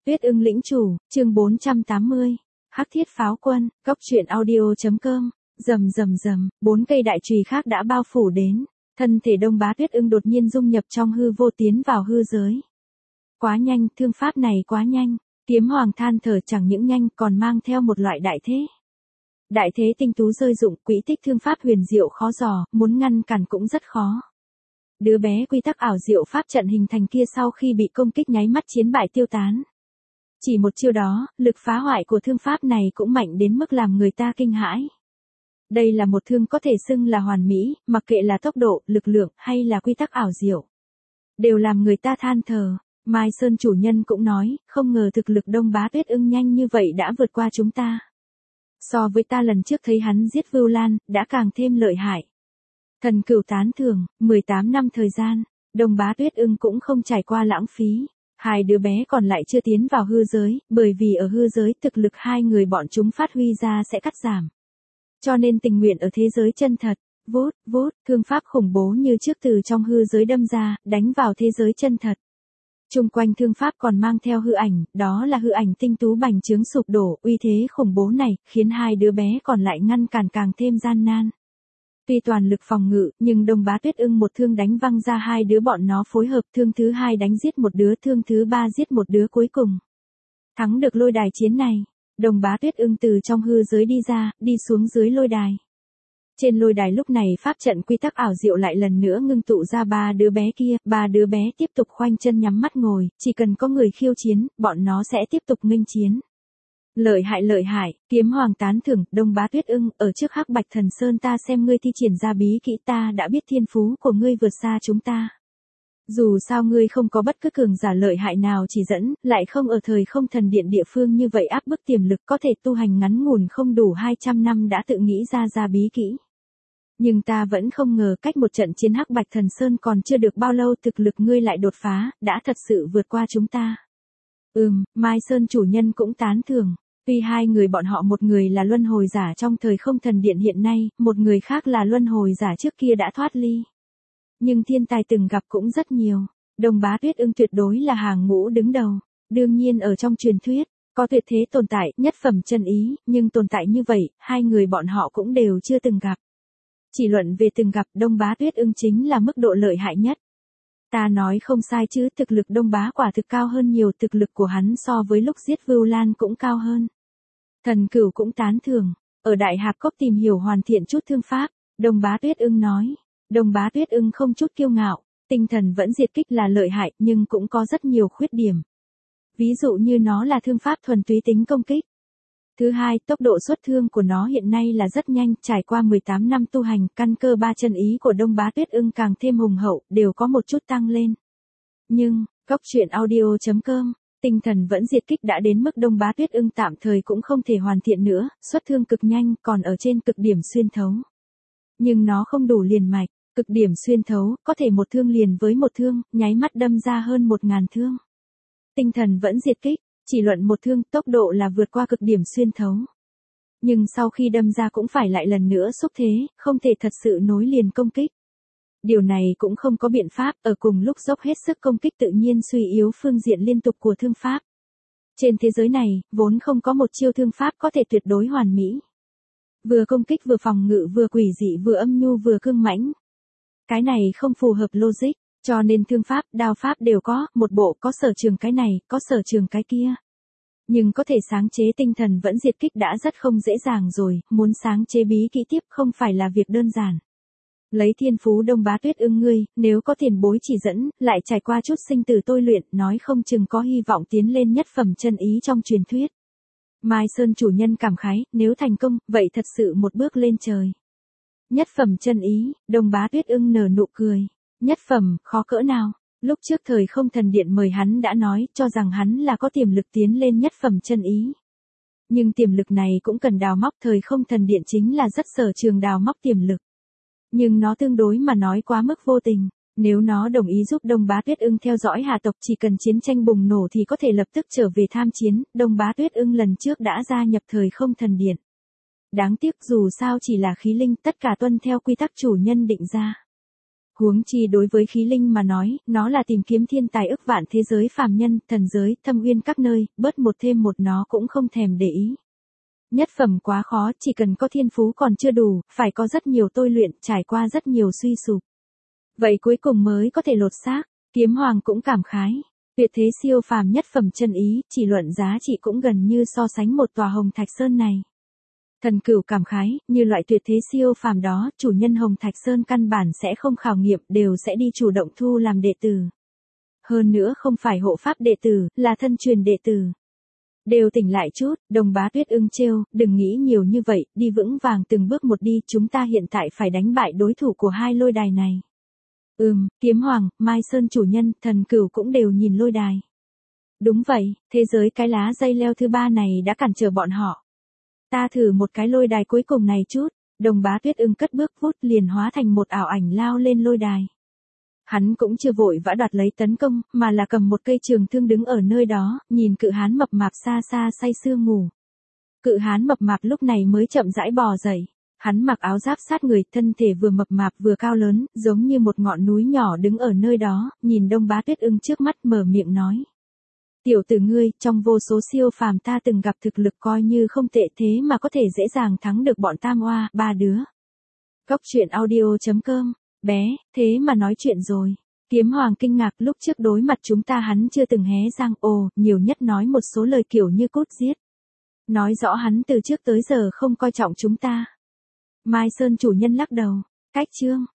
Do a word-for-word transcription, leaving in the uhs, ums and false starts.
Tuyết ưng lĩnh chủ, chương bốn trăm tám mươi. Hắc thiết pháo quân, góc truyện audio.com. Rầm rầm rầm, bốn cây đại chùy khác đã bao phủ đến. Thân thể Đông Bá Tuyết ưng đột nhiên dung nhập trong hư vô tiến vào hư giới. Quá nhanh, thương pháp này quá nhanh. Kiếm hoàng than thở chẳng những nhanh còn mang theo một loại đại thế. Đại thế tinh tú rơi dụng, quỹ tích thương pháp huyền diệu khó dò, muốn ngăn cản cũng rất khó. Đứa bé quy tắc ảo diệu pháp trận hình thành kia sau khi bị công kích nháy mắt chiến bại tiêu tán. Chỉ một chiêu đó, lực phá hoại của thương pháp này cũng mạnh đến mức làm người ta kinh hãi. Đây là một thương có thể xưng là hoàn mỹ, mặc kệ là tốc độ, lực lượng hay là quy tắc ảo diệu. Đều làm người ta than thở. Mai Sơn chủ nhân cũng nói, không ngờ thực lực Đông Bá Tuyết ưng nhanh như vậy đã vượt qua chúng ta. So với ta lần trước thấy hắn giết Vưu Lan, đã càng thêm lợi hại. Thần Cửu tán thưởng, mười tám năm thời gian, Đông Bá Tuyết ưng cũng không trải qua lãng phí. Hai đứa bé còn lại chưa tiến vào hư giới, bởi vì ở hư giới thực lực hai người bọn chúng phát huy ra sẽ cắt giảm. Cho nên tình nguyện ở thế giới chân thật, vút, vút, thương pháp khủng bố như trước từ trong hư giới đâm ra, đánh vào thế giới chân thật. Trung quanh thương pháp còn mang theo hư ảnh, đó là hư ảnh tinh tú bành trướng sụp đổ, uy thế khủng bố này, khiến hai đứa bé còn lại ngăn cản càng thêm gian nan. Tuy toàn lực phòng ngự, nhưng Đông Bá Tuyết ưng một thương đánh văng ra hai đứa bọn nó phối hợp, thương thứ hai đánh giết một đứa, thương thứ ba giết một đứa cuối cùng. Thắng được lôi đài chiến này, Đông Bá Tuyết ưng từ trong hư giới đi ra, đi xuống dưới lôi đài. Trên lôi đài lúc này pháp trận quy tắc ảo diệu lại lần nữa ngưng tụ ra ba đứa bé kia, ba đứa bé tiếp tục khoanh chân nhắm mắt ngồi, chỉ cần có người khiêu chiến, bọn nó sẽ tiếp tục nghênh chiến. Lợi hại lợi hại, kiếm hoàng tán thưởng, Đông Bá Tuyết ưng, ở trước Hắc Bạch Thần Sơn ta xem ngươi thi triển ra bí kỹ, ta đã biết thiên phú của ngươi vượt xa chúng ta. Dù sao ngươi không có bất cứ cường giả lợi hại nào chỉ dẫn, lại không ở thời không thần điện địa phương như vậy áp bức tiềm lực có thể tu hành ngắn ngủn không đủ hai trăm năm đã tự nghĩ ra ra bí kỹ. Nhưng ta vẫn không ngờ cách một trận chiến Hắc Bạch Thần Sơn còn chưa được bao lâu thực lực ngươi lại đột phá, đã thật sự vượt qua chúng ta. Ừm, Mai Sơn chủ nhân cũng tán thưởng. Tuy hai người bọn họ một người là luân hồi giả trong thời không thần điện hiện nay, một người khác là luân hồi giả trước kia đã thoát ly. Nhưng thiên tài từng gặp cũng rất nhiều. Đông Bá Tuyết ưng tuyệt đối là hàng ngũ đứng đầu. Đương nhiên ở trong truyền thuyết, có tuyệt thế tồn tại, nhất phẩm chân ý, nhưng tồn tại như vậy, hai người bọn họ cũng đều chưa từng gặp. Chỉ luận về từng gặp, Đông Bá Tuyết ưng chính là mức độ lợi hại nhất. Ta nói không sai chứ, thực lực Đông Bá quả thực cao hơn nhiều, thực lực của hắn so với lúc giết Vưu Lan cũng cao hơn. Thần Cửu cũng tán thưởng, ở Đại Hạp Cốc tìm hiểu hoàn thiện chút thương pháp, Đông Bá Tuyết ưng nói. Đông Bá Tuyết ưng không chút kiêu ngạo, tinh thần vẫn diệt kích là lợi hại nhưng cũng có rất nhiều khuyết điểm. Ví dụ như nó là thương pháp thuần túy tính công kích. Thứ hai, tốc độ xuất thương của nó hiện nay là rất nhanh, trải qua mười tám năm tu hành, căn cơ ba chân ý của Đông Bá Tuyết ưng càng thêm hùng hậu, đều có một chút tăng lên. Nhưng, góc truyện audio.com, tinh thần vẫn diệt kích đã đến mức Đông Bá Tuyết ưng tạm thời cũng không thể hoàn thiện nữa, xuất thương cực nhanh, còn ở trên cực điểm xuyên thấu. Nhưng nó không đủ liền mạch, cực điểm xuyên thấu, có thể một thương liền với một thương, nháy mắt đâm ra hơn một ngàn thương. Tinh thần vẫn diệt kích, chỉ luận một thương, tốc độ là vượt qua cực điểm xuyên thấu. Nhưng sau khi đâm ra cũng phải lại lần nữa xúc thế, không thể thật sự nối liền công kích. Điều này cũng không có biện pháp, ở cùng lúc dốc hết sức công kích tự nhiên suy yếu phương diện liên tục của thương pháp. Trên thế giới này, vốn không có một chiêu thương pháp có thể tuyệt đối hoàn mỹ. Vừa công kích vừa phòng ngự vừa quỷ dị vừa âm nhu vừa cương mãnh. Cái này không phù hợp logic, cho nên thương pháp, đao pháp đều có, một bộ có sở trường cái này, có sở trường cái kia. Nhưng có thể sáng chế tinh thần vẫn diệt kích đã rất không dễ dàng rồi, muốn sáng chế bí kỹ tiếp không phải là việc đơn giản. Lấy thiên phú Đông Bá Tuyết ưng ngươi, nếu có tiền bối chỉ dẫn, lại trải qua chút sinh tử tôi luyện, nói không chừng có hy vọng tiến lên nhất phẩm chân ý trong truyền thuyết. Mai Sơn chủ nhân cảm khái, nếu thành công, vậy thật sự một bước lên trời. Nhất phẩm chân ý, Đông Bá Tuyết ưng nở nụ cười. Nhất phẩm, khó cỡ nào? Lúc trước thời không thần điện mời hắn đã nói, cho rằng hắn là có tiềm lực tiến lên nhất phẩm chân ý. Nhưng tiềm lực này cũng cần đào móc, thời không thần điện chính là rất sở trường đào móc tiềm lực. Nhưng nó tương đối mà nói quá mức vô tình. Nếu nó đồng ý giúp Đông Bá Tuyết ưng theo dõi Hà tộc chỉ cần chiến tranh bùng nổ thì có thể lập tức trở về tham chiến, Đông Bá Tuyết ưng lần trước đã gia nhập thời không thần điện. Đáng tiếc dù sao chỉ là khí linh, tất cả tuân theo quy tắc chủ nhân định ra. Huống chi đối với khí linh mà nói, nó là tìm kiếm thiên tài ức vạn thế giới phàm nhân, thần giới, thâm uyên các nơi, bớt một thêm một nó cũng không thèm để ý. Nhất phẩm quá khó, chỉ cần có thiên phú còn chưa đủ, phải có rất nhiều tôi luyện, trải qua rất nhiều suy sụp. Vậy cuối cùng mới có thể lột xác. Kiếm Hoàng cũng cảm khái. Tuyệt thế siêu phàm nhất phẩm chân ý, chỉ luận giá trị cũng gần như so sánh một tòa Hồng Thạch Sơn này. Thần Cửu cảm khái, như loại tuyệt thế siêu phàm đó, chủ nhân Hồng Thạch Sơn căn bản sẽ không khảo nghiệm, đều sẽ đi chủ động thu làm đệ tử. Hơn nữa không phải hộ pháp đệ tử, là thân truyền đệ tử. Đều tỉnh lại chút, Đồng Bá Tuyết ưng trêu, đừng nghĩ nhiều như vậy, đi vững vàng từng bước một đi, chúng ta hiện tại phải đánh bại đối thủ của hai lôi đài này. Ừm, Kiếm Hoàng, Mai Sơn chủ nhân, Thần Cửu cũng đều nhìn lôi đài. Đúng vậy, thế giới cái lá dây leo thứ ba này đã cản trở bọn họ. Ta thử một cái lôi đài cuối cùng này chút, Đồng Bá Tuyết ưng cất bước vút liền hóa thành một ảo ảnh lao lên lôi đài. Hắn cũng chưa vội vã đoạt lấy tấn công, mà là cầm một cây trường thương đứng ở nơi đó, nhìn cự hán mập mạp xa xa say sưa ngủ. Cự hán mập mạp lúc này mới chậm rãi bò dậy. Hắn mặc áo giáp sát người, thân thể vừa mập mạp vừa cao lớn, giống như một ngọn núi nhỏ đứng ở nơi đó, nhìn Đông Bá Tuyết ưng trước mắt mở miệng nói. Tiểu tử ngươi, trong vô số siêu phàm ta từng gặp thực lực coi như không tệ thế mà có thể dễ dàng thắng được bọn tam oa, ba đứa. Cốc truyện audio chấm com, bé, thế mà nói chuyện rồi. Kiếm Hoàng kinh ngạc, lúc trước đối mặt chúng ta hắn chưa từng hé răng, ồ, nhiều nhất nói một số lời kiểu như cốt giết. Nói rõ hắn từ trước tới giờ không coi trọng chúng ta. Mai Sơn chủ nhân lắc đầu, cách chương.